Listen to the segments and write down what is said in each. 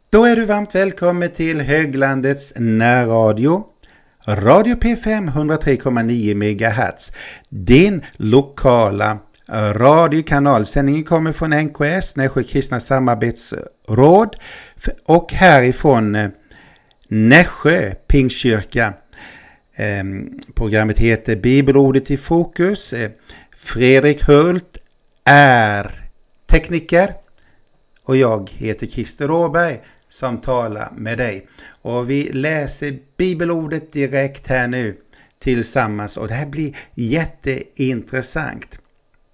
Då är du varmt välkommen till Höglandets närradio. Radio P5 103,9 MHz. Din lokala radiokanal. Sändningen kommer från NKS, Nässjö Kristna Samarbetsråd. Och härifrån Nässjö Pingstkyrka. Programmet heter Bibelordet i fokus. Fredrik Hult är tekniker. Och jag heter Christer Råberg som talar med dig. Och vi läser bibelordet direkt här nu tillsammans. Och det här blir jätteintressant.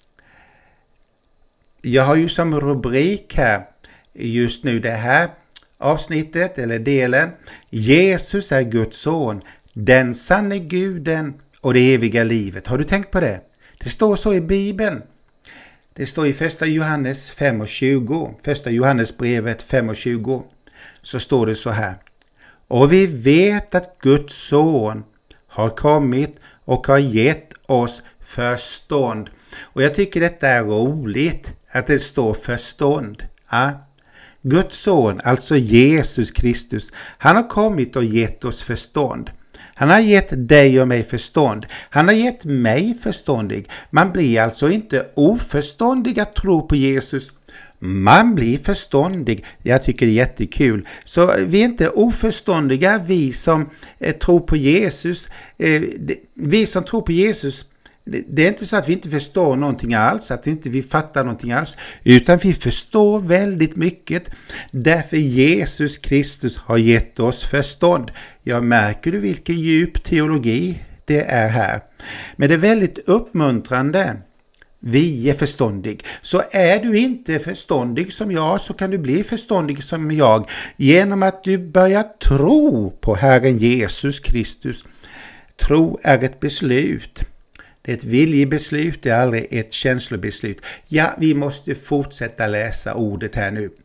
Jag har ju som rubrik här just nu det här avsnittet eller delen. Jesus är Guds son, den sanne guden och det eviga livet. Har du tänkt på det? Det står så i Bibeln. Det står i första Johannes 5:20, första Johannesbrevet 5:20, så står det så här. Och vi vet att Guds son har kommit och har gett oss förstånd. Och jag tycker detta är roligt att det står förstånd. Ja. Guds son, alltså Jesus Kristus, han har kommit och gett oss förstånd. Han har gett dig och mig förstånd. Han har gett mig förståndig. Man blir alltså inte oförståndig att tro på Jesus. Man blir förståndig. Jag tycker det är jättekul. Så vi är inte oförståndiga, vi som tror på Jesus. Vi som tror på Jesus, det är inte så att vi inte förstår någonting alls, att inte vi fattar någonting alls, utan vi förstår väldigt mycket. Därför Jesus Kristus har gett oss förstånd. Jag märker du vilken djup teologi det är här. Men det är väldigt uppmuntrande. Vi är förståndig. Så är du inte förståndig som jag, så kan du bli förståndig som jag genom att du börjar tro på Herren Jesus Kristus. Tro är ett beslut. Det är ett viljebeslut, det är aldrig ett känslobeslut. Ja, vi måste fortsätta läsa ordet här nu.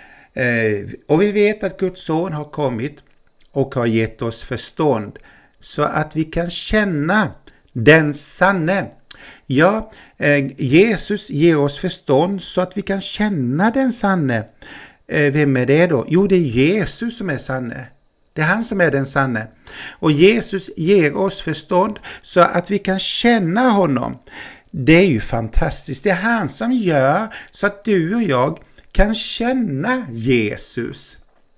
Och vi vet att Guds son har kommit och har gett oss förstånd så att vi kan känna den sanne. Ja, Jesus ger oss förstånd så att vi kan känna den sanne. Vem är det då? Jo, det är Jesus som är sanne. Det är han som är den sanne. Och Jesus ger oss förstånd så att vi kan känna honom. Det är ju fantastiskt. Det är han som gör så att du och jag kan känna Jesus.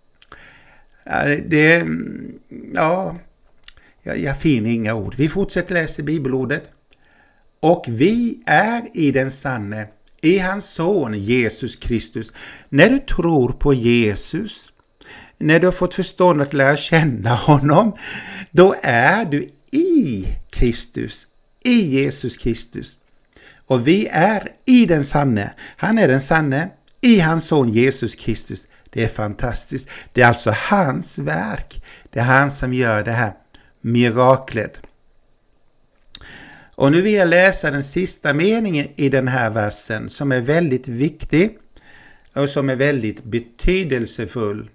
Jag finner inga ord. Vi fortsätter läsa bibelordet. Och vi är i den sanne, i hans son Jesus Kristus. När du tror på Jesus, när du har fått förstånd att lära känna honom, då är du i Kristus, i Jesus Kristus. Och vi är i den sanne. Han är den sanne, i hans son Jesus Kristus. Det är fantastiskt. Det är alltså hans verk. Det är han som gör det här miraklet. Och nu vill jag läsa den sista meningen i den här versen som är väldigt viktig och som är väldigt betydelsefull.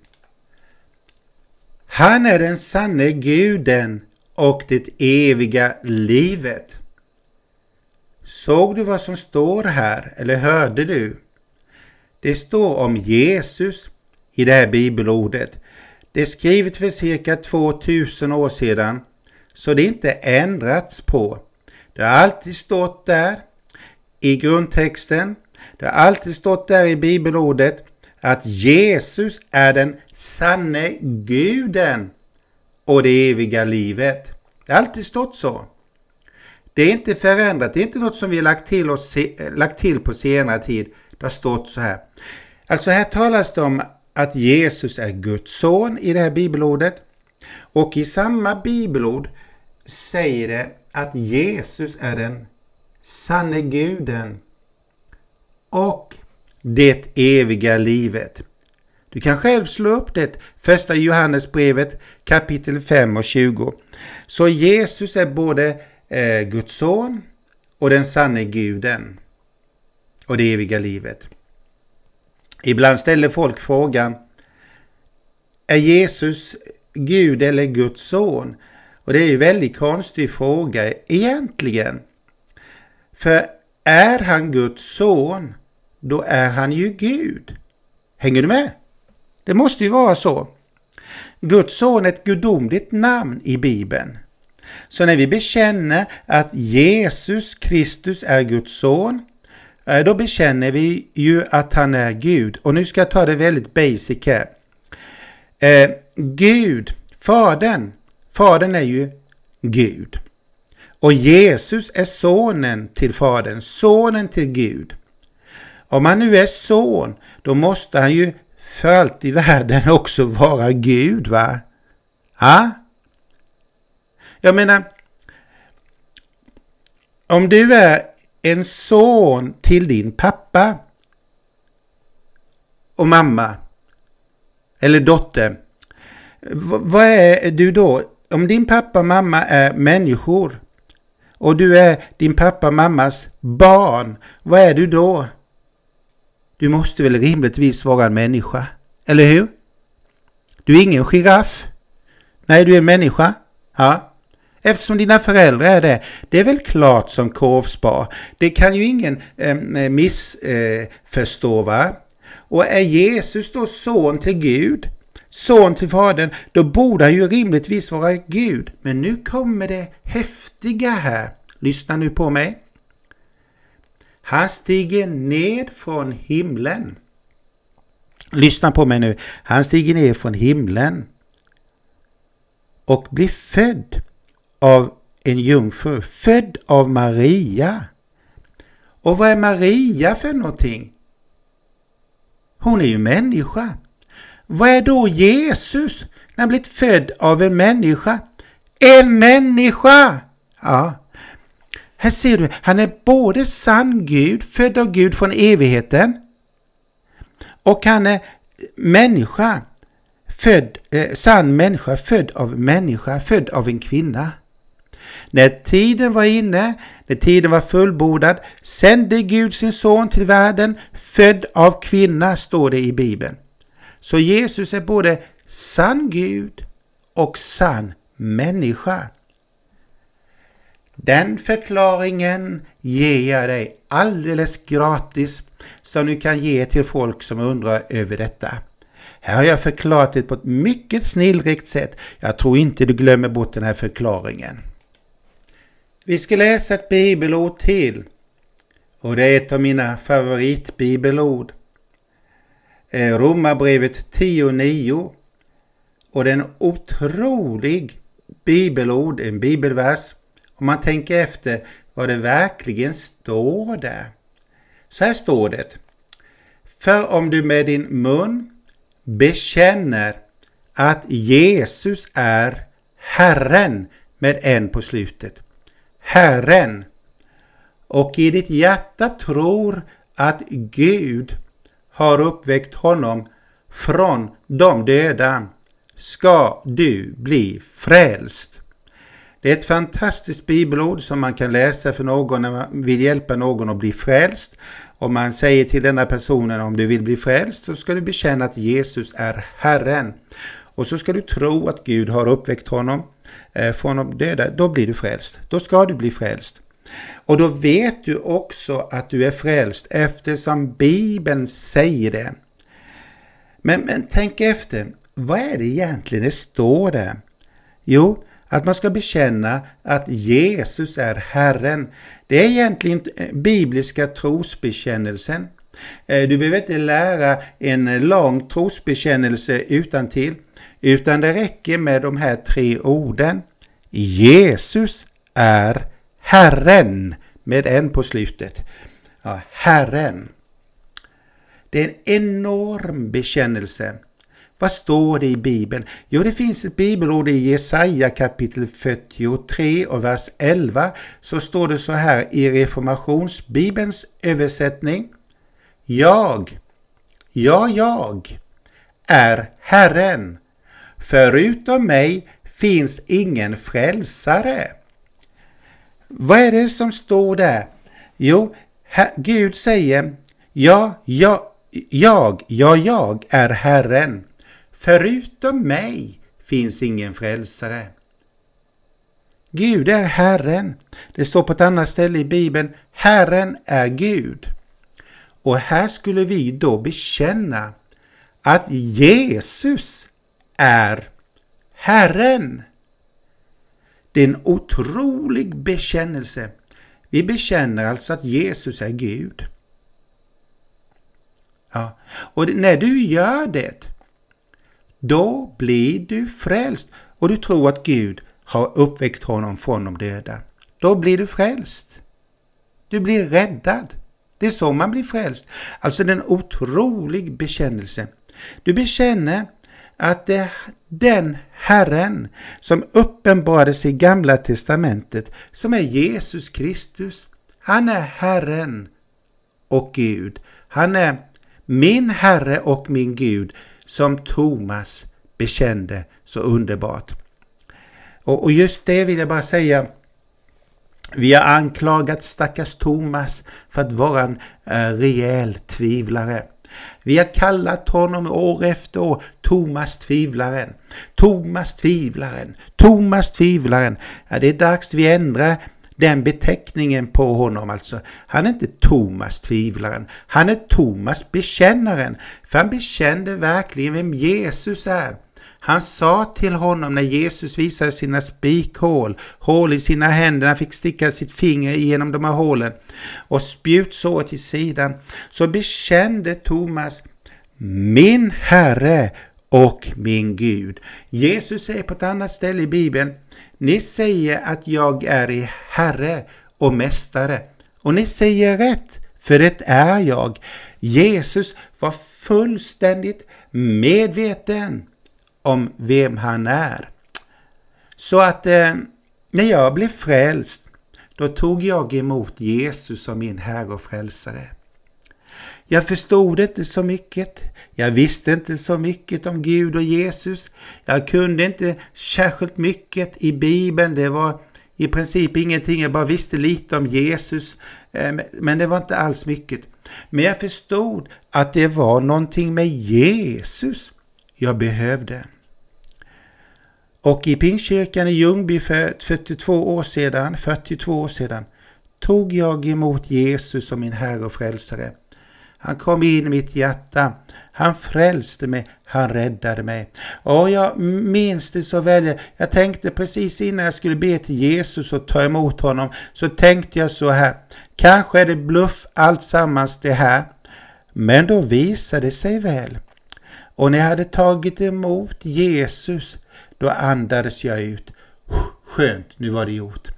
Han är den sanne guden och det eviga livet. Såg du vad som står här eller hörde du? Det står om Jesus i det här bibelordet. Det är skrivet för cirka 2000 år sedan, så det är inte ändrats på. Det har alltid stått där i grundtexten. Det har alltid stått där i bibelordet att Jesus är den sanne guden och det eviga livet. Det har alltid stått så. Det är inte förändrat. Det är inte något som vi har lagt till på senare tid. Det har stått så här. Alltså här talas det om att Jesus är Guds son i det här bibelordet. Och i samma bibelord säger det att Jesus är den sanne guden och det eviga livet. Du kan själv slå upp det, första Johannesbrevet kapitel 5:20. Så Jesus är både Guds son och den sanne guden och det eviga livet. Ibland ställer folk frågan: är Jesus Gud eller Guds son? Och det är ju en väldigt konstig fråga egentligen. För är han Guds son, då är han ju Gud. Hänger du med? Det måste ju vara så. Guds son är ett gudomligt namn i Bibeln. Så när vi bekänner att Jesus Kristus är Guds son, då bekänner vi ju att han är Gud. Och nu ska jag ta det väldigt basic här. Gud, Fadern är ju Gud. Och Jesus är sonen till Fadern, sonen till Gud. Om han nu är son, då måste han ju för allt i världen också vara Gud, va? Ja? Jag menar, om du är en son till din pappa och mamma eller dotter, vad är du då? Om din pappa och mamma är människor och du är din pappa och mammas barn, vad är du då? Du måste väl rimligtvis vara en människa, eller hur? Du är ingen giraff. Nej, du är en människa. Ja. Eftersom dina föräldrar är det. Det är väl klart som korvspar. Det kan ju ingen missförstå, va? Och är Jesus då son till Gud, son till Fadern, då borde han ju rimligtvis vara Gud. Men nu kommer det häftiga här. Lyssna nu på mig. Han stiger ned från himlen. Lyssna på mig nu. Han stiger ner från himlen och blir född av en jungfru. Född av Maria. Och vad är Maria för någonting? Hon är ju människa. Vad är då Jesus när han blivit född av en människa? En människa! Ja. Här ser du, han är både sann Gud, född av Gud från evigheten, och han är människa, sann människa, född av en kvinna. När tiden var inne, när tiden var fullbordad, sände Gud sin son till världen, född av kvinna, står det i Bibeln. Så Jesus är både sann Gud och sann människa. Den förklaringen ger jag dig alldeles gratis, som du kan ge till folk som undrar över detta. Här har jag förklarat det på ett mycket snillrikt sätt. Jag tror inte du glömmer bort den här förklaringen. Vi ska läsa ett bibelord till. Och det är ett av mina favoritbibelord. Romarbrevet 10:9. Och det är en otrolig bibelord, en bibelvers. Om man tänker efter vad det verkligen står där. Så här står det. För om du med din mun bekänner att Jesus är Herren, med en på slutet. Herren. Och i ditt hjärta tror att Gud har uppväckt honom från de döda, ska du bli frälst. Det är ett fantastiskt bibelord som man kan läsa för någon när man vill hjälpa någon att bli frälst. Om man säger till denna personen, om du vill bli frälst, så ska du bekänna att Jesus är Herren. Och så ska du tro att Gud har uppväckt honom från de döda. Då blir du frälst. Då ska du bli frälst. Och då vet du också att du är frälst, eftersom Bibeln säger det. Men tänk efter, vad är det egentligen det står där? Jo, att man ska bekänna att Jesus är Herren. Det är egentligen bibliska trosbekännelsen. Du behöver inte lära en lång trosbekännelse utantill, utan det räcker med de här 3 orden. Jesus är Herren, med en på slutet. Ja, Herren. Det är en enorm bekännelse. Vad står det i Bibeln? Jo, det finns ett bibelord i Jesaja kapitel 43 och vers 11. Så står det så här i reformationsbibelns översättning. Jag är Herren. Förutom mig finns ingen frälsare. Vad är det som står där? Jo, Gud säger, jag är Herren. Förutom mig finns ingen frälsare. Gud är Herren. Det står på ett annat ställe i Bibeln, Herren är Gud. Och här skulle vi då bekänna att Jesus är Herren. Det är en otrolig bekännelse. Vi bekänner alltså att Jesus är Gud. Ja. Och när du gör det, då blir du frälst. Och du tror att Gud har uppväckt honom från de döda. Då blir du frälst. Du blir räddad. Det är så man blir frälst. Alltså det är en otrolig bekännelse. Du bekänner att det är den Herren som uppenbarades i Gamla testamentet, som är Jesus Kristus. Han är Herren och Gud. Han är min Herre och min Gud, som Thomas bekände så underbart. Och just det vill jag bara säga. Vi har anklagat stackars Thomas för att vara en rejäl tvivlare. Vi har kallat honom år efter år Thomas tvivlaren. Thomas tvivlaren. Thomas tvivlaren. Ja, det är dags vi ändrar den beteckningen på honom alltså. Han är inte Thomas tvivlaren. Han är Thomas bekännaren. För han bekände verkligen vem Jesus är. Han sa till honom när Jesus visade sina spikhål, hål i sina händer, han fick sticka sitt finger igenom de här hålen och spjutsåret i sidan, så bekände Thomas: min Herre och min Gud. Jesus säger på ett annat ställe i Bibeln: ni säger att jag är er Herre och Mästare. Och ni säger rätt, för det är jag. Jesus var fullständigt medveten om vem han är. Så att när jag blev frälst, då tog jag emot Jesus som min Herre och frälsare. Jag förstod inte så mycket. Jag visste inte så mycket om Gud och Jesus. Jag kunde inte särskilt mycket i Bibeln. Det var i princip ingenting. Jag bara visste lite om Jesus. Men det var inte alls mycket. Men jag förstod att det var någonting med Jesus jag behövde. Och i Pingstkyrkan i Ljungby för 42 år sedan tog jag emot Jesus som min Herre och frälsare. Han kom in i mitt hjärta. Han frälste mig. Han räddade mig. Och jag minns det så väl. Jag tänkte precis innan jag skulle be till Jesus och ta emot honom, så tänkte jag så här: kanske är det bluff allt sammans det här. Men då visade det sig väl. Och när jag hade tagit emot Jesus, då andades jag ut. Skönt, nu var det gjort.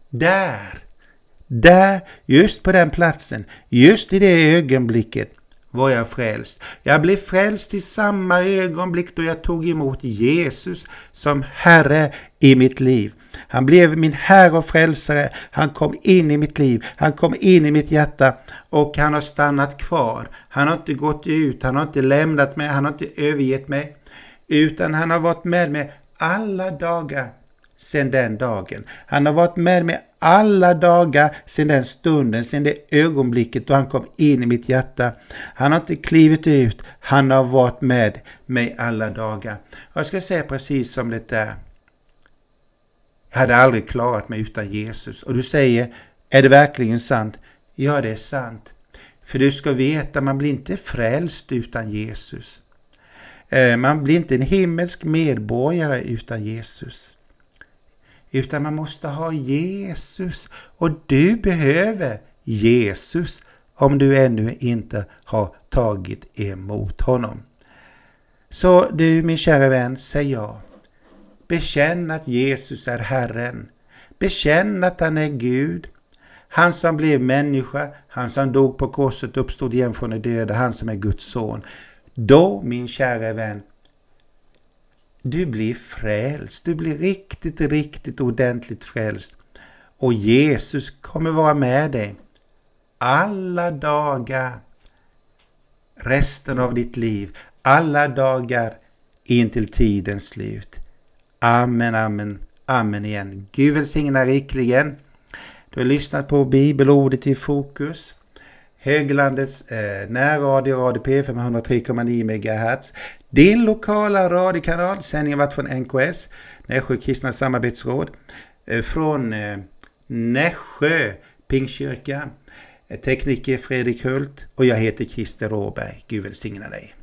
Där, just på den platsen, just i det ögonblicket var jag frälst. Jag blev frälst i samma ögonblick då jag tog emot Jesus som Herre i mitt liv. Han blev min Herre och frälsare. Han kom in i mitt liv. Han kom in i mitt hjärta och han har stannat kvar. Han har inte gått ut. Han har inte lämnat mig. Han har inte övergett mig. Utan han har varit med mig alla dagar sedan den dagen. Han har varit med mig alla dagar sedan den stunden, sedan det ögonblicket då han kom in i mitt hjärta. Han har inte klivit ut. Han har varit med mig alla dagar. Jag ska säga precis som det är. Jag hade aldrig klarat mig utan Jesus. Och du säger, är det verkligen sant? Ja, det är sant. För du ska veta, man blir inte frälst utan Jesus. Man blir inte en himmelsk medborgare utan Jesus. Utan man måste ha Jesus. Och du behöver Jesus om du ännu inte har tagit emot honom. Så du, min kära vän, säg ja. Bekänn att Jesus är Herren. Bekänn att han är Gud. Han som blev människa, han som dog på korset, uppstod igen från de döda, han som är Guds son. Då, min kära vän, du blir frälst. Du blir riktigt ordentligt frälst. Och Jesus kommer vara med dig alla dagar, resten av ditt liv, alla dagar in till tidens slut. Amen, amen, amen igen. Gud välsigna rikligen. Du har lyssnat på bibelordet i fokus. Höglandets närradio, Radio P5 103,9 MHz. Din lokala radiokanal, sändningen varit från NKS, Nässjö Kristna Samarbetsråd. Från Nässjö Pingstkyrka. Tekniker Fredrik Hult och jag heter Christer Råberg. Gud välsigna dig.